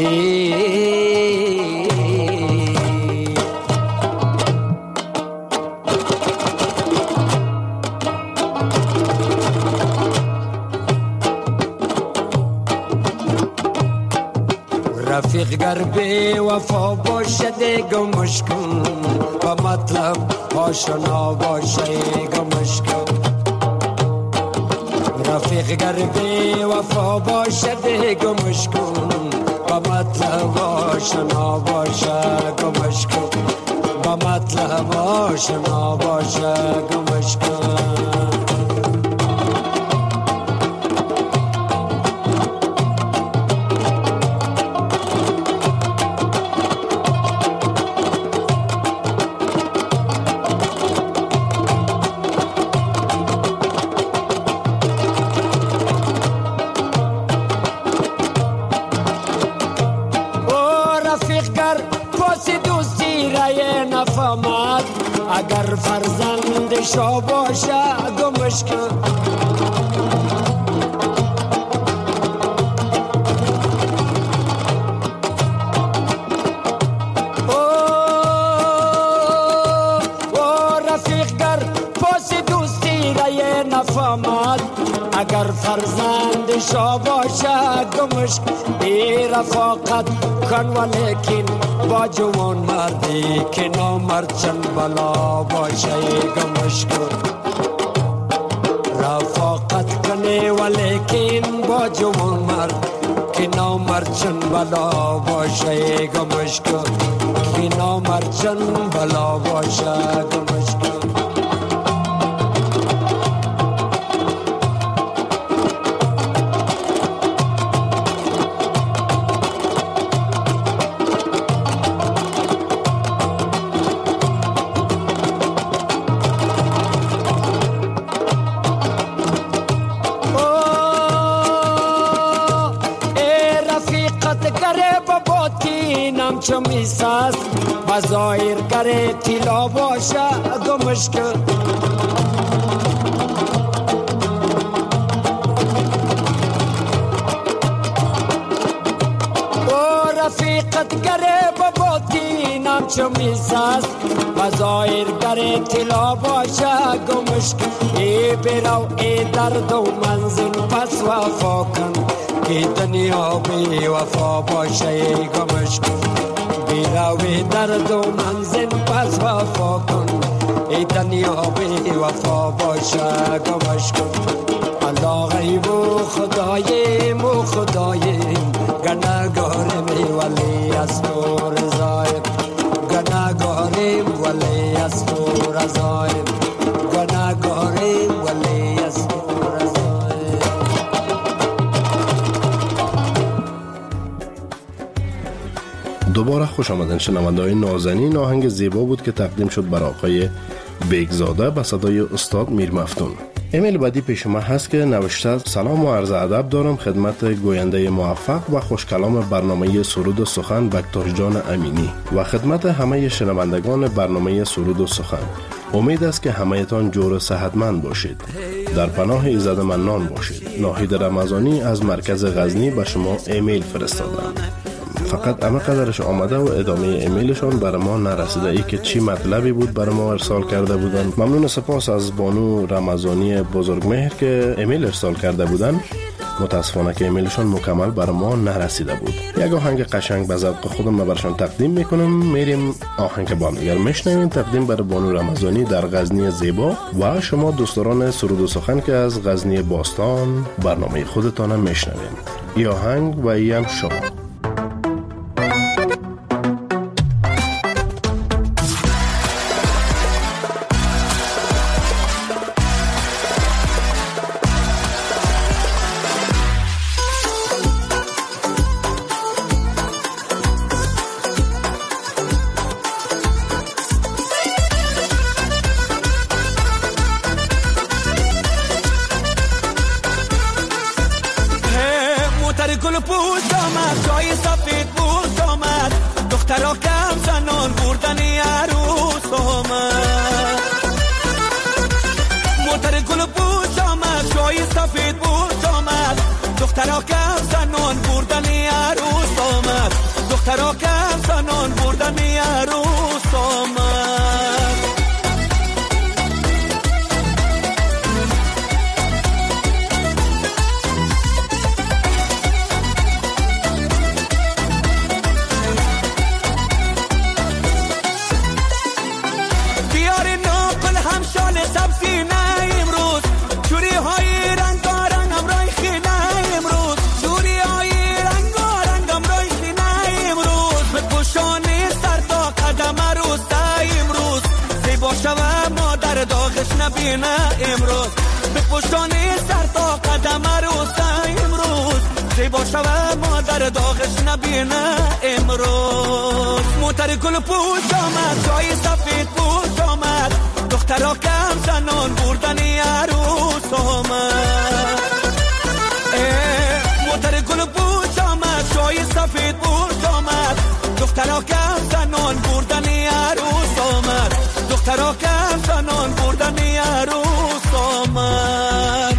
رفیق گر به وفا باشه گمش کن، با مطلب آشنا باشه گمش کن. رفیق گر به وفا باشه گمش کن، با مطلب آشنا باشه گمش کن. با مطلب آشنا باشه گمش کن. اگر فرزند شو باشه گمش کن. رفیق گر پاس دوستی رای نفهمد، اگر فرزند شو باشه گمش کن. بی رفاقت کن ولیکن با جوان مردی که نامرد چند بلا باشه گمش کن. رفاقت کنی ولیکن با جوان مرد که نامرد چند بلا باشه گمش کن. که نامرد چند بلا باشه گمش کن. چو میساز بظاهر گره تیلا باشه گمش کن. او رفیقت گره بباطینم چو میساز بظاهر گره تیلا باشه گمش کن. ای برو ای درد و منزل پس وفا کن، که دنیا بی وفا باشه گمش کن. بیراوی درد و منزل پس وفا کن، ای دنیا بی وفا باشه گمش کن. الله غیب و خدایم و خدایم، گناهگاریم ولی از تو رضایم. گناهگاریم ولی از تو رضایم. گناهگاریم ولی از تو رضایم. دوباره خوش آمدن شنونده‌های نازنین. آهنگ زیبا بود که تقدیم شد بر آقای بگزاده به صدای استاد میر مفتون. ایمیل بعدی پیش ما هست که نوشته: سلام و عرض ادب دارم خدمت گوینده موفق و خوشکلام برنامه سرود و سخن بکتار جان امینی و خدمت همه شنوندگان برنامه سرود و سخن. امید است که همه‌تان جور و صحتمند باشید. در پناه ایزد منان باشید. ناهید رمضانی از مرکز غزنی به شما ایمیل فرستادم. فقط اما قدرش آمده و ادامه ایمیلشان برای ما نرسیده. ای که چی مطلبی بود برای ما ارسال کرده بودن. ممنون سپاس از بانو رمضانی بزرگمهر که ایمیل ارسال کرده بودن. متاسفانه که ایمیلشان مکمل برای ما نرسیده بود. یک آهنگ قشنگ به ذوق خودم براشون تقدیم میکنم. میریم آهنگ با هم دیگر میشنویم. تقدیم برای بانو رمضانی در غزنی زیبا و شما دوستداران سرود و سخن که از غزنی باستان برنامه خودتان میشنویم. این آهنگ و این شما. گل پوست آمد جای سفید پوست آمد دخترها کم زنان بردنی عروس آمد موتر گل پوست آمد جای سفید پوست آمد دخترها کم زنان بردنی عروس آمد دخترها کم زنان بردنی عروس آمد سبزی نه امروز جوری های رنگارنگ امروز خینه امروز جوری های رنگارنگ امروز خینه امروز به پوشانی سر تا قدم روستا امروز زیبا شوه مادر داغش نبینه امروز به پوشانی سر تا قدم روستا امروز زیبا شوه مادر داغش نبینه امروز موتر گل پوست آمد جای سفید پوست آمد دخترها کم زنان بردنی عروس آمد موتر گل پوست آمد جای سفید پوست آمد دخترها کم زنان بردنی عروس آمد دخترها کم زنان بردنی عروس آمد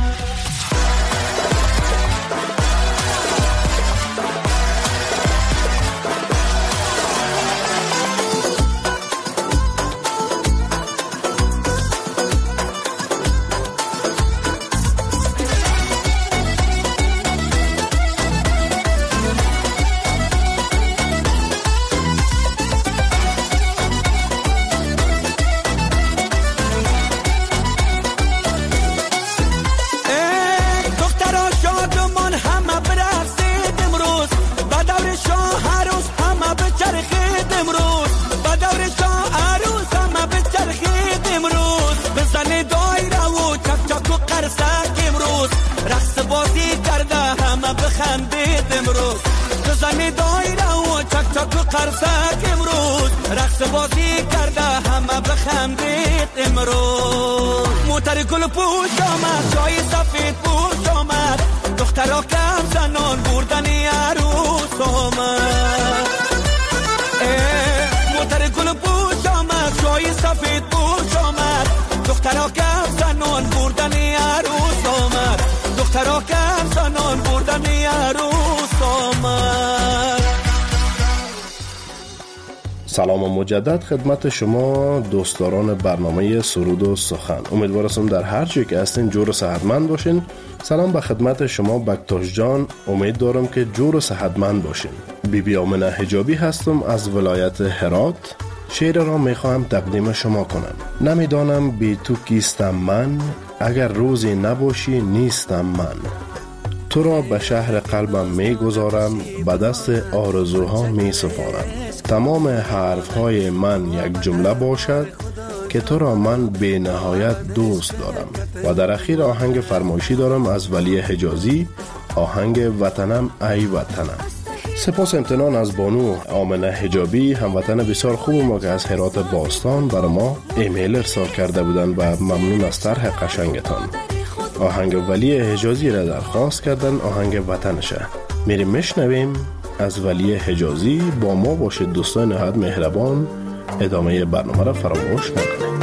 زنی دایره و چک چک و قرصک امروز رقص بازی کرده همه بخندید امروز موتر گل پوست آمد جای سفید پوست آمد دخترها کم زنان بردنی عروس آمد موتر گل پوست آمد جای سفید پوست آمد دخترها کم زنان بردنی عروس آمد دخترها کم زنان بردنی عروس آمد سلام مجدد خدمت شما دوستداران برنامه سرود و سخن. امیدوارم در هر جایی که هستین جور و صحتمند باشین. سلام به خدمت شما بکتاش جان. امید دارم که جور و صحتمند باشین. بیبی آمنه حجابی هستم از ولایت هرات. شعر را میخواهم تقدیم شما کنم. نمیدانم بی تو کیستم من، اگر روزی نباشی نیستم من. تو را به شهر قلبم میگذارم، به دست آرزوها میسپارم. تمام حرفهای من یک جمله باشد که تو را من به نهایت دوست دارم. و در اخیر آهنگ فرمایشی دارم از ولی حجازی، آهنگ وطنم ای وطنم. سپاس امتنان از بانو آمنه حجابی، هموطن بسیار خوب ما که از هرات باستان برای ما ایمیل ارسال کرده بودن و ممنون از طرح قشنگتان. آهنگ ولی حجازی را درخواست کردن، آهنگ وطنشه. میریم میشنویم از ولی حجازی. با ما باشید دوستان نهایت مهربان. ادامه برنامه را فراموش نکنید.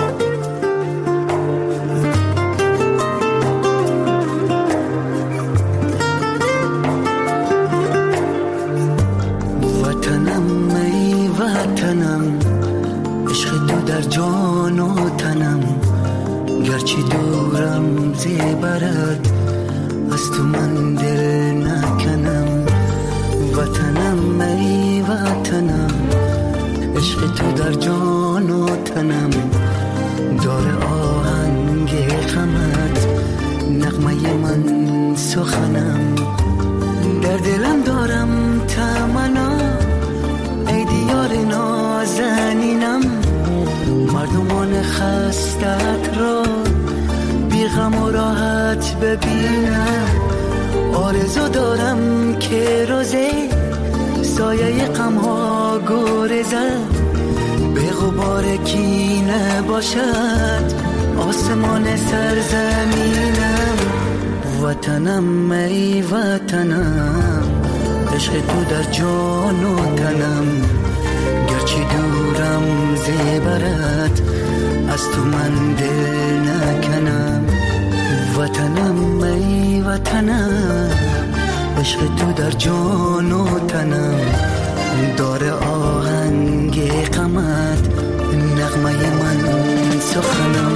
وطنم ای وطنم، عشق تو در جان و تنم، گرچه دورم زیبرد از تو من دل نکنم. وطنم ای وطنم، عشق تو در جان و تنم، داره آهنگ غمت نغمه من سخنم. در دلم دارم تمنا ای دیار نازنینم، مردمان خستت را بی غم و راحت ببینم. آرزو دارم که روزه سایه غم ها گریزد، به غبار کینه باشد آسمان سرزمینم. وطنم ای وطنم. عشق تو در جان و تنم، گرچه دورم زیبرت از تو من دل نکنم. وطنم ای وطنم، عشق تو در جان و تنم، داره آهنگ غمت نغمه من سخنم.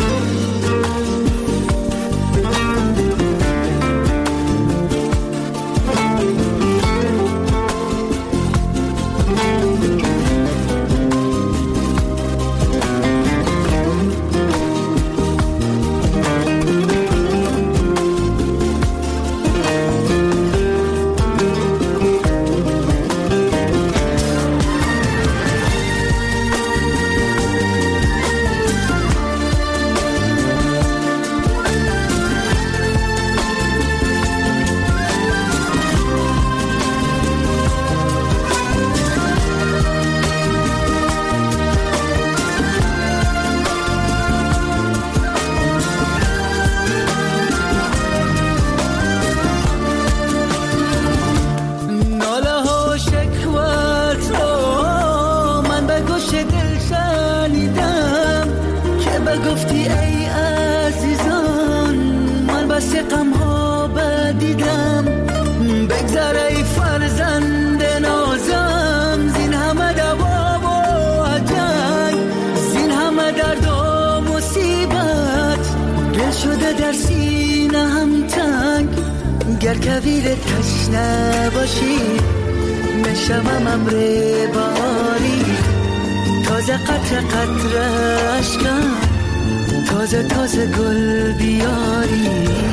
گر کویر تشنه باشی نشوم امر باری، تازه قطر قطر عشقم تازه تازه گل بیاری.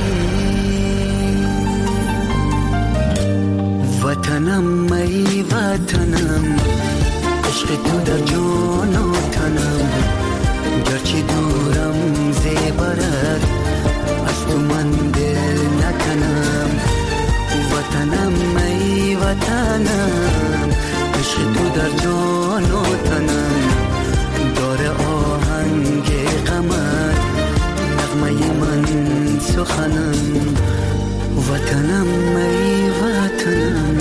وطنم ای وطنم، عشق تو در جان و تنم، گرچه دورم زیبرت از تو من دل نکنم. وطنم ای وطنم، عشق تو در جان و تنم، داره آهنگ غمت نغمه من سخنم. وطنم ای وطنم.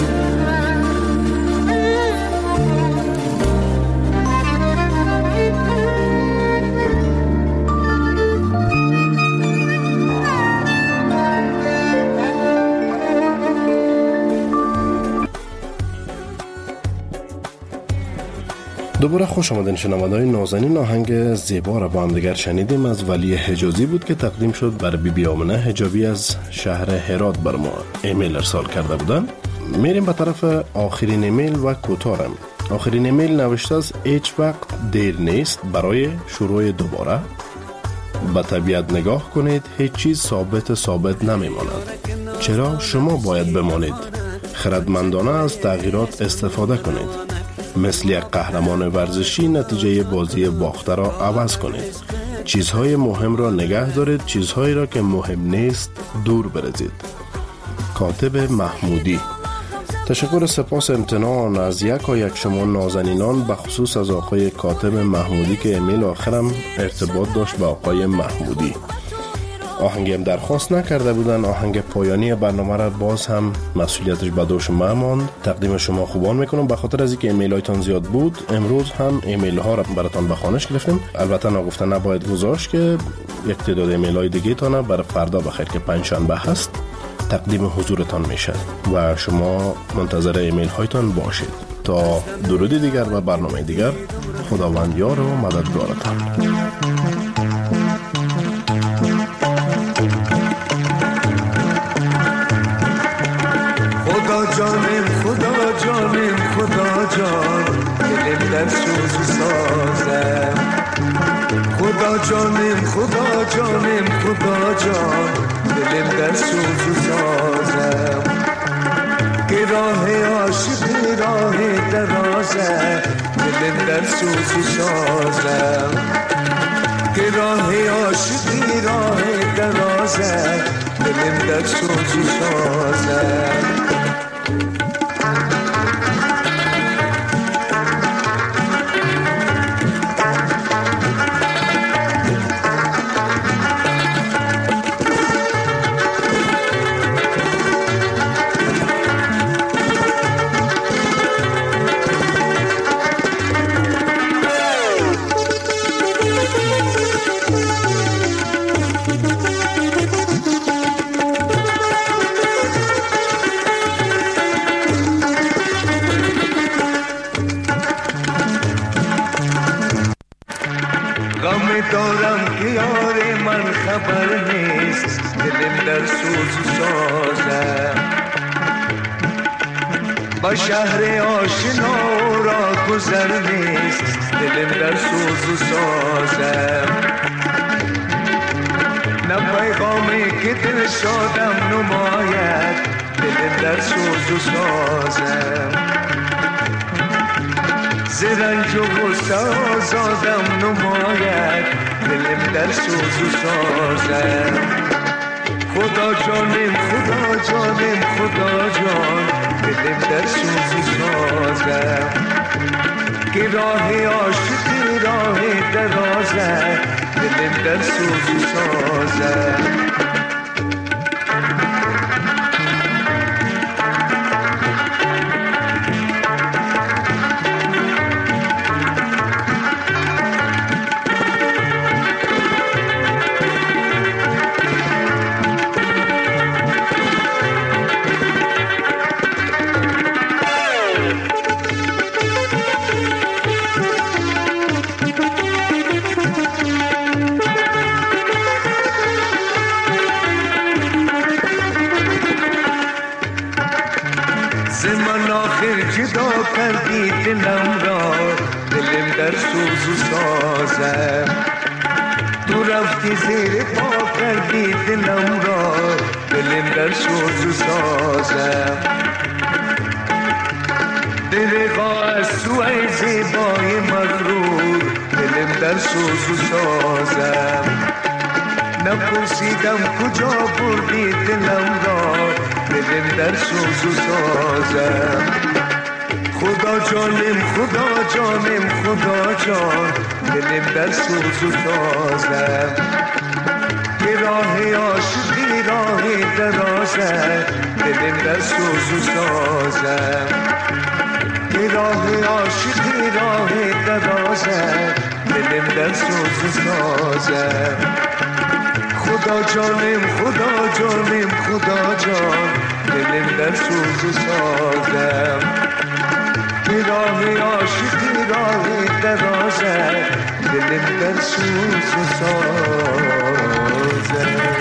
دوباره خوش آمدین شنونده‌های نازنین. آهنگ زیبا را با هم دیگر شنیدیم، از ولی حجازی بود که تقدیم شد بر بیبی آمنه حجابی از شهر هرات. بر ما ایمیل ارسال کرده بودن. میریم به طرف آخرین ایمیل و کوتارم. آخرین ایمیل نوشته است: هیچ وقت دیر نیست برای شروع دوباره. به طبیعت نگاه کنید، هیچ چیز ثابت نمیماند. چرا شما باید بمانید؟ خردمندانه از تغییرات استفاده کنید. مثل یک قهرمان ورزشی نتیجه بازی باخته را عوض کنید. چیزهای مهم را نگه دارید، چیزهایی را که مهم نیست دور برزید. کاتب محمودی. تشکر، سپاس، امتنان از یک شما نازنینان، به خصوص از آقای کاتب محمودی که ایمیل آخرم ارتباط داشت به آقای محمودی. آهنگی هم درخواست نکرده بودن. آهنگ پایانی برنامه را باز هم مسئولیتش به دوش من ماند. تقدیم شما خوبان میکنم. به خاطر از اینکه ایمیل هایتان زیاد بود، امروز هم ایمیل ها را براتان به خوانش گرفتیم. البته نگفته نباید گذاشت که یک تعداد ایمیل های دیگه تانه برای فردا بخیر که پنجشنبه هست تقدیم حضورتان میشه و شما منتظر ایمیل هایتان باشید. تا درودی دیگر و برنامه دیگر، خداوند یار و مددگارتان. خدا جان دلم در سوز سازم. خدا جان دلم در سوز سازم. که راه عاشقی راه درازه، دلم در سوز سازم. که راه عاشقی راه درازه، دلم در سوز سازم. خبر نیست دلم در سوز و سازم با شهر آشنا را گذر نیست دلم در سوز و سازم نه پیغامی که دل شادم نماید دلم در سوز و سازم زرنج و غصه آزادم نماید دلم در سوز و سازم خدا جانم خدا جانم خدا جان دلم در سوز و سازم که راه عاشقی راه درازه دلم در سوز و سازم جدا کردی دلم را دلم در سوز و سازم تو رفتی زیر پا کردی دلم را دلم در سوز و سازم دریغا از سوی زیبای مغرور دلم در سوز و سازم نپرسیدم کجا بردی دلم را دلم در سوز و سازم خدا جانم خدا جانم خدا جان دلم در سوز و سازم که راه عاشقی راه درازه دلم در سوز و سازم که راه عاشقی راه درازه دلم در سوز و سازم خدا جانم خدا جانم خدا جان دلم در سوز و سازم راه عاشقی راه درازه دلم در سوز و سازم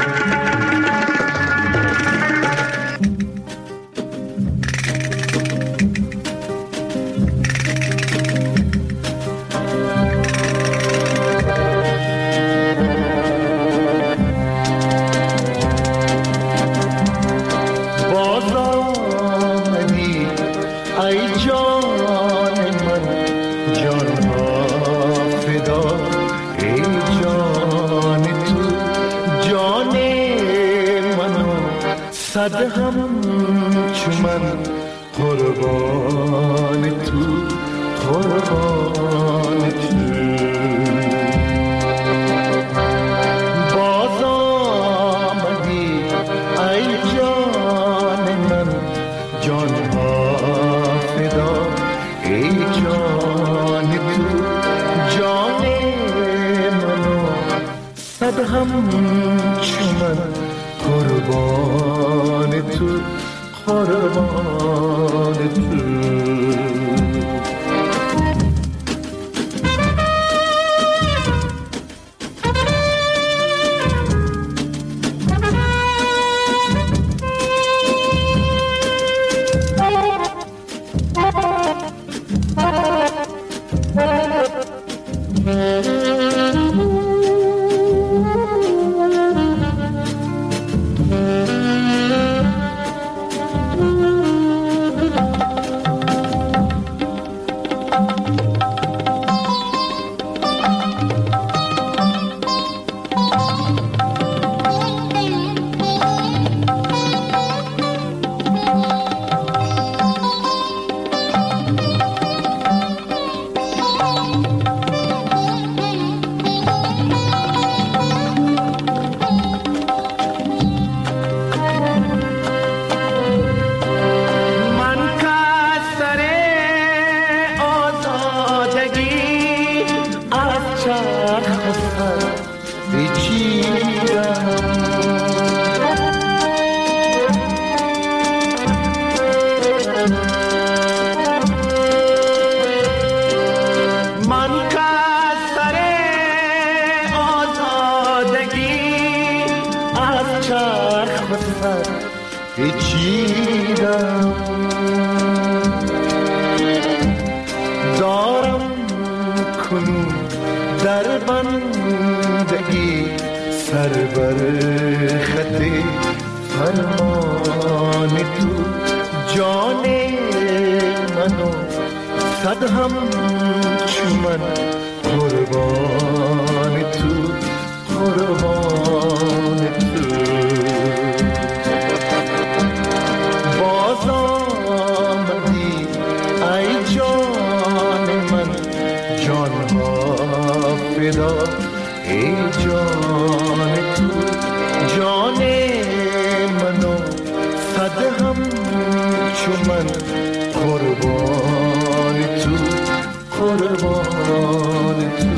صد هم چمن قربان تو قربان تو باز آمدی ای جان من جان ها فدا ای جان تو جان منو صد هم چمن قربان تو قربان تو بر خط فرمان تو جان منو صد هم چون قربان تو قربان تو باز آمدی ای جان من جان ها فدا ای جان تو جان منو صد هم چون من قربان تو قربان تو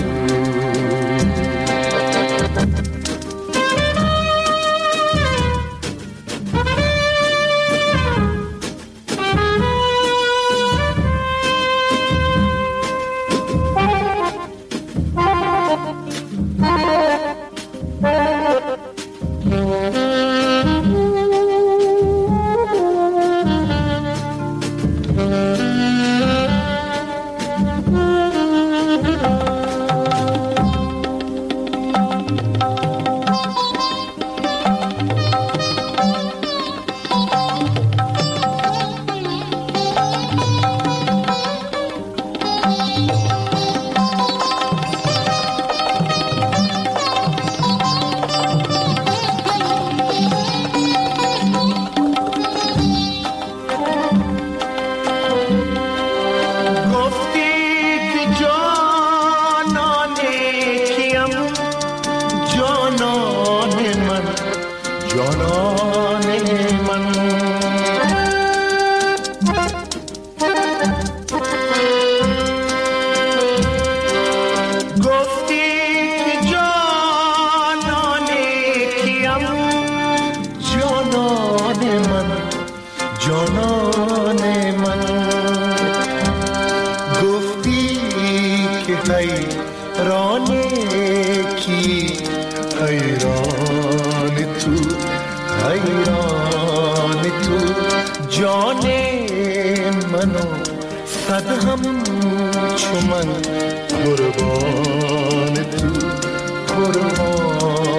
صد هم چون من قربان تو قربان